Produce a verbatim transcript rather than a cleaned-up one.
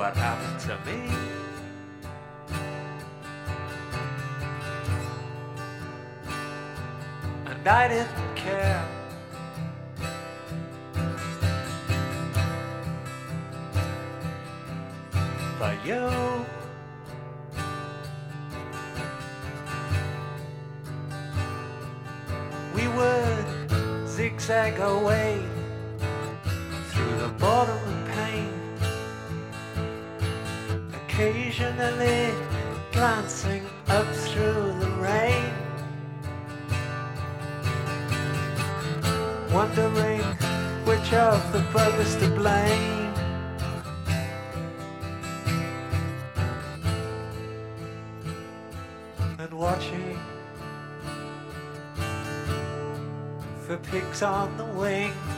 what happened to me. And I didn't care. But you, we would zigzag our way through the bottom of pain, occasionally glancing up through the rain, wondering which of the buggers to blame. And watching for pigs on the wing.